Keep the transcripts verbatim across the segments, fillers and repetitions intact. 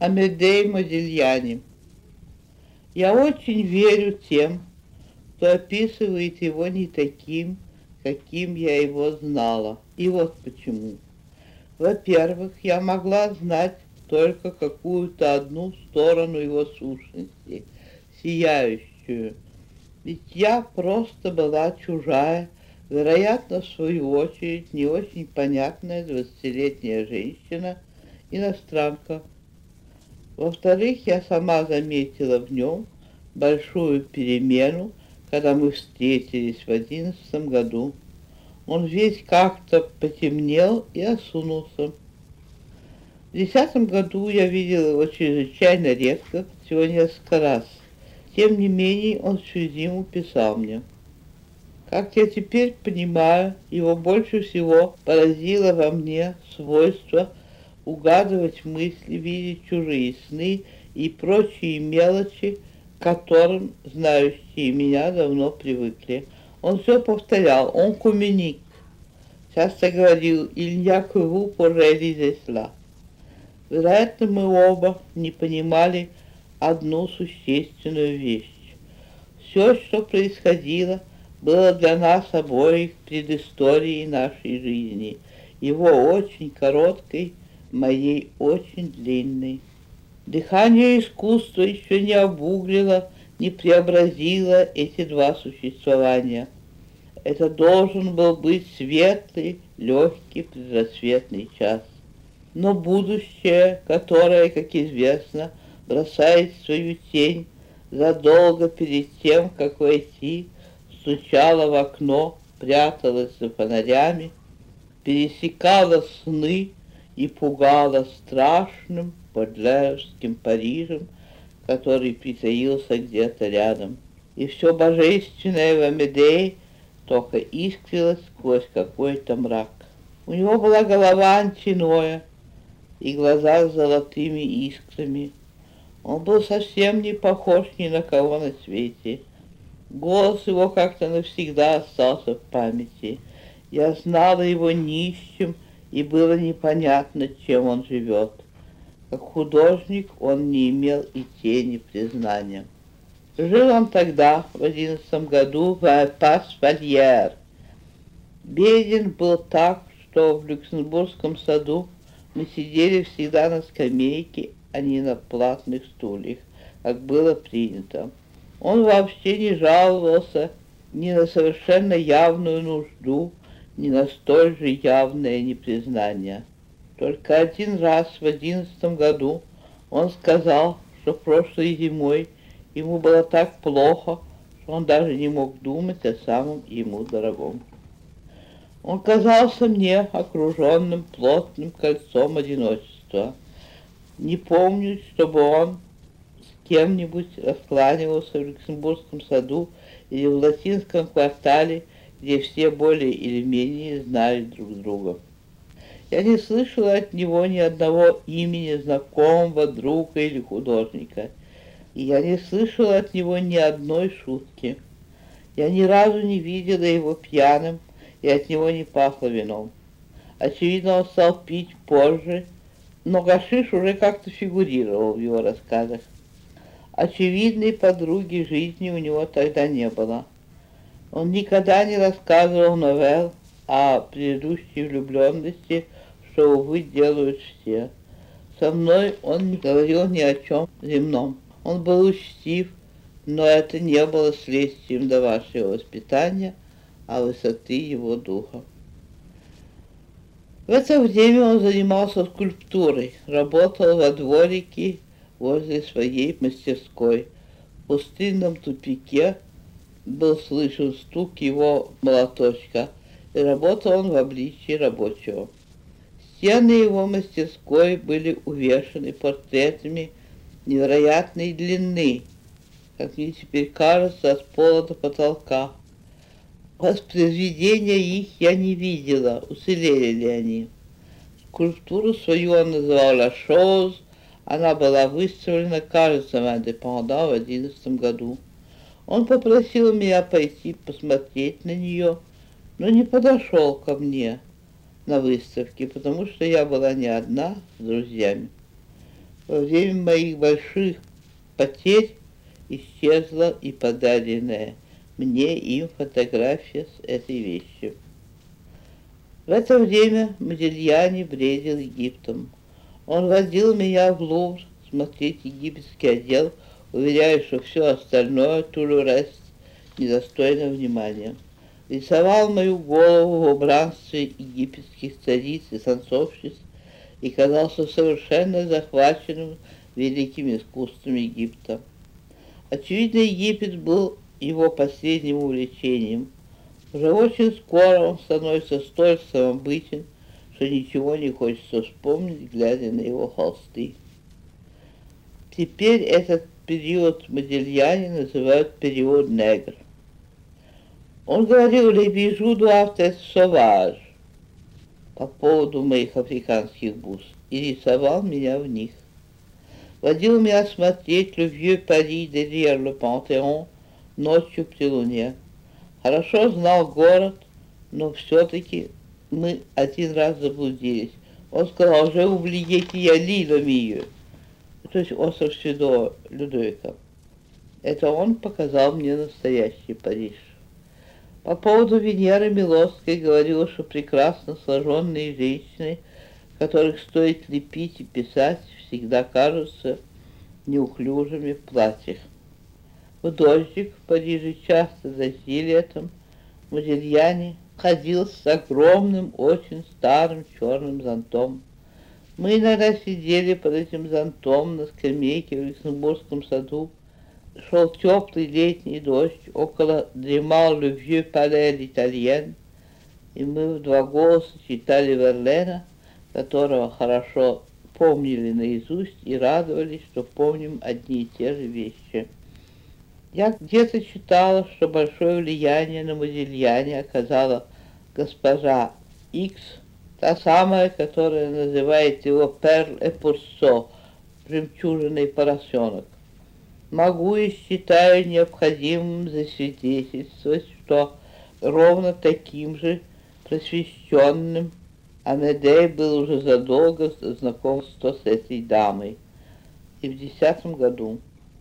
Амедей Модильяни. Я очень верю тем, кто описывает его не таким, каким я его знала. И вот почему. Во-первых, я могла знать только какую-то одну сторону его сущности, сияющую. Ведь я просто была чужая, вероятно, в свою очередь, не очень понятная двадцатилетняя женщина, иностранка. Во-вторых, я сама заметила в нем большую перемену, когда мы встретились в одиннадцатом году. Он весь как-то потемнел и осунулся. В десятом году я видела его чрезвычайно редко, всего несколько раз. Тем не менее, он всю зиму писал мне. Как я теперь понимаю, его больше всего поразило во мне свойство угадывать мысли, видеть чужие сны и прочие мелочи, к которым знающие меня давно привыкли. Он все повторял, он коммуник. Часто говорил, il n'y a que vous pour réaliser cela. Вероятно, мы оба не понимали одну существенную вещь. Все, что происходило, было для нас обоих предысторией нашей жизни, его очень короткой, моей очень длинной. Дыхание искусства еще не обуглило, не преобразило эти два существования. Это должен был быть светлый, легкий предрассветный час. Но будущее, которое, как известно, бросает свою тень задолго перед тем, как войти, стучало в окно, пряталось за фонарями, пересекало сны и пугало страшным бодлеровским Парижем, который притаился где-то рядом. И все божественное в Амедее только искрилось сквозь какой-то мрак. У него была голова антиноя и глаза с золотыми искрами. Он был совсем не похож ни на кого на свете. Голос его как-то навсегда остался в памяти. Я знала его нищим, и было непонятно, чем он живет. Как художник он не имел и тени признания. Жил он тогда, в одиннадцатом году, в Пас-Вальер. Беден был так, что в Люксембургском саду мы сидели всегда на скамейке, а не на платных стульях, как было принято. Он вообще не жаловался ни на совершенно явную нужду, ни на столь же явное непризнание. Только один раз в одиннадцатом году он сказал, что прошлой зимой ему было так плохо, что он даже не мог думать о самом ему дорогом. Он казался мне окруженным плотным кольцом одиночества. Не помню, чтобы он с кем-нибудь раскланивался в Люксембургском саду или в латинском квартале, где все более или менее знали друг друга. Я не слышала от него ни одного имени знакомого, друга или художника. И я не слышала от него ни одной шутки. Я ни разу не видела его пьяным, и от него не пахло вином. Очевидно, он стал пить позже, но гашиш уже как-то фигурировал в его рассказах. Очевидной подруги жизни у него тогда не было. Он никогда не рассказывал новелл о предыдущей влюбленности, что, увы, делают все. Со мной он не говорил ни о чем земном. Он был учтив, но это не было следствием до вашего воспитания, а высоты его духа. В это время он занимался скульптурой, работал во дворике возле своей мастерской. В пустынном тупике был слышен стук его молоточка, и работал он в обличии рабочего. Стены его мастерской были увешаны портретами невероятной длины, как мне теперь кажется, от пола до потолка. Воспроизведения их я не видела, уцелели ли они. Скульптуру свою он называл «La chose», она была выставлена, кажется, в «Indépendant» в одиннадцатом году. Он попросил меня пойти посмотреть на нее, но не подошел ко мне на выставке, потому что я была не одна, с друзьями. Во время моих больших потерь исчезла и подаренная мне им фотография с этой вещью. В это время Модильяни бредил Египтом. Он водил меня в Лувр смотреть египетский отдел, уверяя, что все остальное, tout недостойно внимания. Рисовал мою голову в убранстве египетских цариц и танцовщиц и казался совершенно захваченным великим искусством Египта. Очевидно, Египет был его последним увлечением. Уже очень скоро он становится столь самобытен, что ничего не хочется вспомнить, глядя на его холсты. Теперь этот период Модильяни называют период негр. Он говорил «Les bijoux doivent être sauvages» по поводу моих африканских бус и рисовал меня в них. Водил меня смотреть «Le vieux Paris derrière le Panthéon» ночью при луне. Хорошо знал город, но все-таки мы один раз заблудились. Он сказал «Je oublié qu'il y a l'île au milieu», то есть остров Святого Людовика. Это он показал мне настоящий Париж. По поводу Венеры Милосской говорил, что прекрасно сложенные женщины, которых стоит лепить и писать, всегда кажутся неуклюжими в платьях. В дождик в Париже часто дожди летом. Модильяни ходил с огромным, очень старым черным зонтом. Мы иногда сидели под этим зонтом на скамейке в Люксембургском саду. Шел теплый летний дождь, около дремал le vieux palais l'Italienne, и мы в два голоса читали Верлена, которого хорошо помнили наизусть и радовались, что помним одни и те же вещи. Я где-то читала, что большое влияние на Модильяни оказала госпожа Икс, та самая, которая называет его «Перл et Pourceau», «жемчужиной поросенок». Могу и считаю необходимым засвидетельствовать, что ровно таким же просвещенным Амедей был уже задолго знакомства с этой дамой, и в десятом году.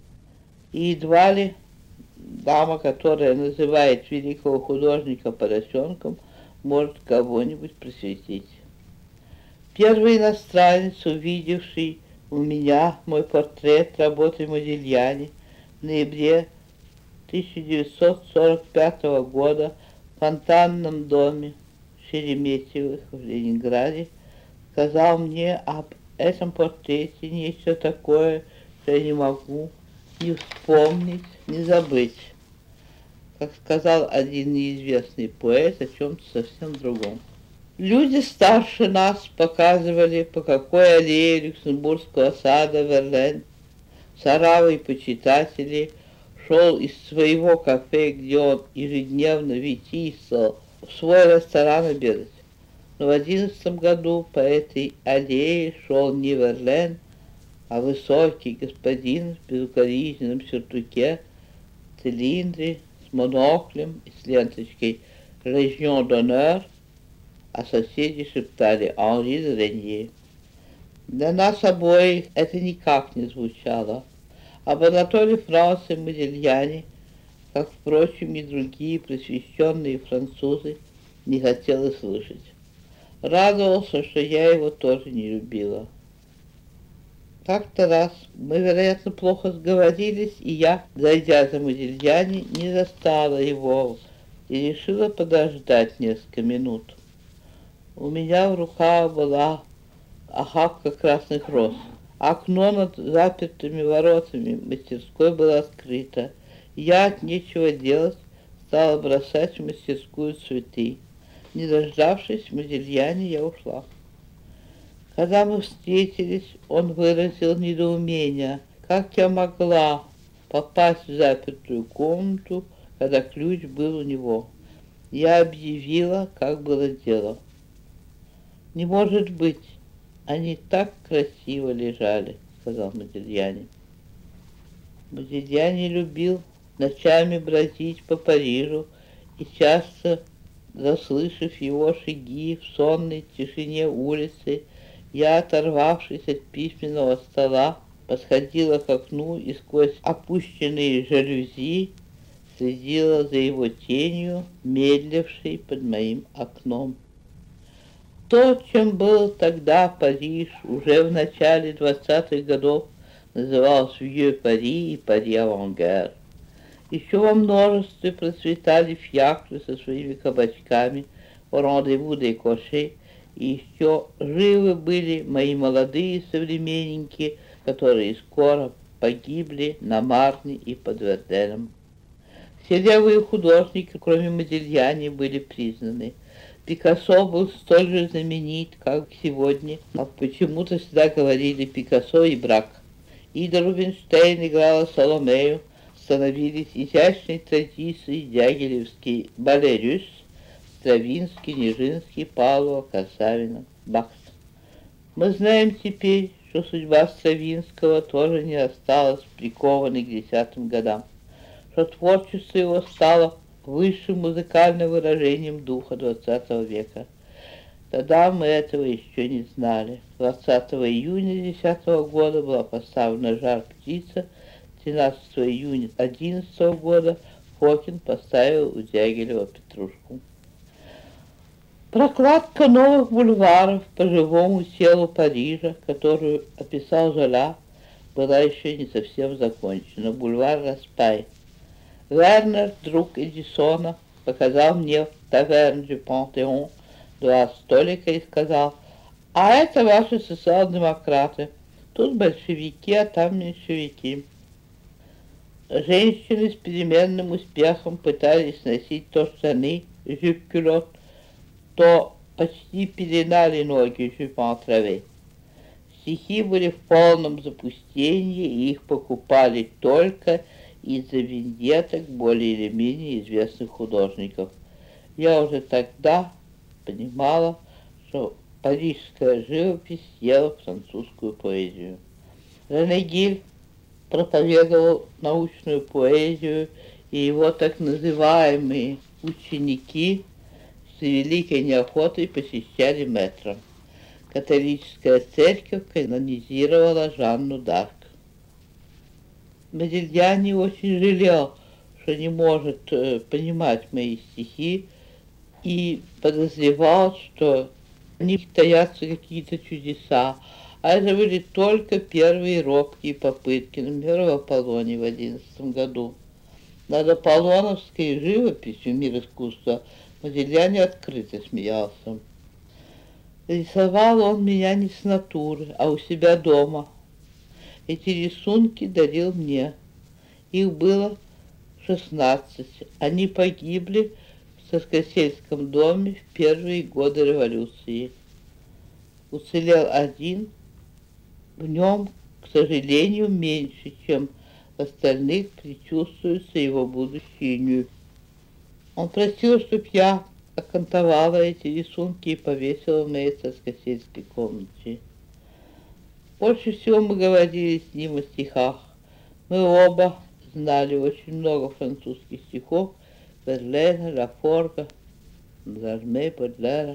И едва ли дама, которая называет великого художника поросенком, может кого-нибудь просветить. Первый иностранец, увидевший у меня мой портрет работы Модильяни в ноябре тысяча девятьсот сорок пятого года в фонтанном доме Шереметьевых в Ленинграде, сказал мне об этом портрете нечто такое, что я не могу ни вспомнить, ни забыть. Как сказал один неизвестный поэт о чем-то совсем другом. Люди старше нас показывали, по какой аллее Люксембургского сада Верлен с оравой почитателей шел из своего кафе, где он ежедневно витийствовал, в свой ресторан обедать. Но в одиннадцатом году по этой аллее шел не Верлен, а высокий господин в безукоризненном сюртуке, цилиндре, с моноклем и с ленточкой «Légion d'honneur», а соседи шептали «Анри де Ренье». Для нас обоих это никак не звучало. Об Анатоле Франце Модильяни, как, впрочем, и другие просвещенные французы, не хотел и слышать. Радовался, что я его тоже не любила. Как-то раз мы, вероятно, плохо сговорились, и я, зайдя за Модильяни, не застала его и решила подождать несколько минут. У меня в руках была охапка красных роз. Окно над запертыми воротами мастерской было открыто. Я от нечего делать стала бросать в мастерскую цветы. Не дождавшись Модильяни, я ушла. Когда мы встретились, он выразил недоумение. Как я могла попасть в запертую комнату, когда ключ был у него? Я объявила, как было дело. «Не может быть, они так красиво лежали», — сказал Модильяни. Модильяни любил ночами бродить по Парижу, и часто, заслышав его шаги в сонной тишине улицы, Я, оторвавшись от письменного стола, подходила к окну и сквозь опущенные жалюзи следила за его тенью, медлившей под моим окном. То, чем был тогда Париж, уже в начале двадцатых годов называлось Вьё Пари и Пари Авангер. Еще во множестве процветали фиакры со своими кабачками по рандеву де Коше, и еще живы были мои молодые современники, которые скоро погибли на Марне и под Верденом. Все левые художники, кроме Модильяни, были признаны. Пикассо был столь же знаменит, как сегодня, а почему-то всегда говорили Пикассо и брак. Ида Рубинштейн играла Соломею, становились изящной традицией Дягилевский балерюс, Стравинский, Нижинский, Павлова, Красавина, Бакс. Мы знаем теперь, что судьба Стравинского тоже не осталась прикованной к десятым годам, что творчество его стало высшим музыкальным выражением духа двадцатого века. Тогда мы этого еще не знали. двадцатого июня десятого года была поставлена «Жар птица», тринадцатого июня одиннадцатого года Фокин поставил у Дягилева «Петрушку». Прокладка новых бульваров по живому телу Парижа, которую описал Золя, была еще не совсем закончена. Бульвар Распай. Вернер, друг Эдисона, показал мне в таверне Пантеон два столика и сказал: «А это ваши социал-демократы. Тут большевики, а там меньшевики». Женщины с переменным успехом пытались носить то штаны, жюп-кюлот, то почти пеленали ноги жюпан траве. Стихи были в полном запустении, и их покупали только из-за виньеток более или менее известных художников. Я уже тогда понимала, что парижская живопись съела французскую поэзию. Рене Гиль проповедовал научную поэзию, и его так называемые ученики с великой неохотой посещали метро. Католическая церковь канонизировала Жанну д'Арк. Модильяни очень жалел, что не может э, понимать мои стихи, и подозревал, что в них таятся какие-то чудеса, а это были только первые робкие попытки, например, в Аполлоне в одиннадцатом году. Над аполлоновской живописью «Мир искусства» Модильяни открыто смеялся. Рисовал он меня не с натуры, а у себя дома. Эти рисунки дарил мне. Их было шестнадцать. Они погибли в Царскосельском доме в первые годы революции. Уцелел один. В нем, к сожалению, меньше, чем в остальных, предчувствуется его будущее. Он просил, чтобы я окантовала эти рисунки и повесила в моей царскосельской комнате. Больше всего мы говорили с ним о стихах. Мы оба знали очень много французских стихов: Верлена, Лафорга, Ларме, Бодлера.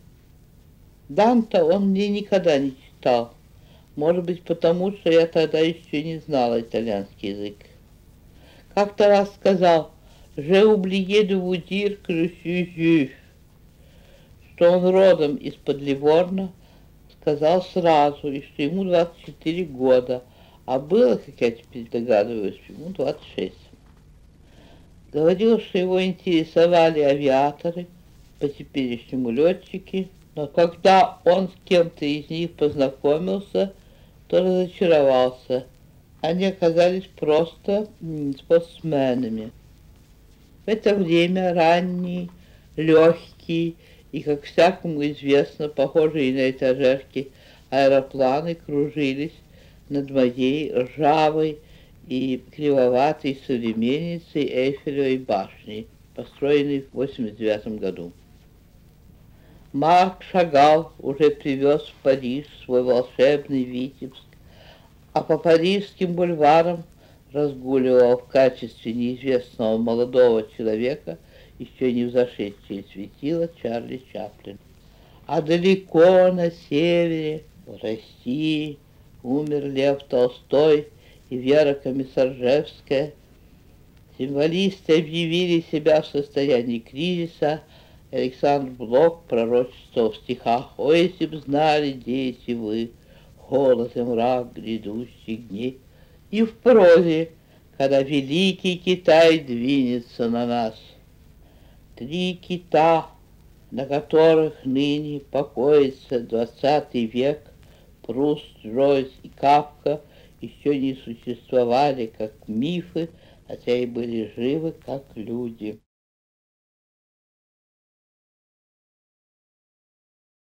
Данта он мне никогда не читал. Может быть, потому что я тогда еще не знала итальянский язык. Как-то раз сказал: «Je oublié de vous dire que je suis juif», что он родом из-под Ливорно, сказал сразу, и что ему двадцать четыре года, а было, как я теперь догадываюсь, ему двадцать шесть. Говорил, что его интересовали авиаторы, по-теперешнему летчики, но когда он с кем-то из них познакомился, то разочаровался. Они оказались просто спортсменами. В это время ранний, легкий и, как всякому известно, похожие на этажерки аэропланы кружились над моей ржавой и кривоватой современницей Эйфелевой башней, построенной в восемьдесят девятом году. Марк Шагал уже привез в Париж свой волшебный Витебск, а по парижским бульварам разгуливал в качестве неизвестного молодого человека еще не взошедшее светило Чарли Чаплин. А далеко на севере, в В России умер Лев Толстой и Вера Комиссаржевская. Символисты объявили себя в состоянии кризиса. Александр Блок пророчествовал в стихах: «Ой, если б знали, дети вы, холод и мрак грядущих дней». И в прозе, когда великий Китай двинется на нас. Три кита, на которых ныне покоится двадцатый век, Пруст, Джойс и Кафка, еще не существовали как мифы, хотя и были живы как люди.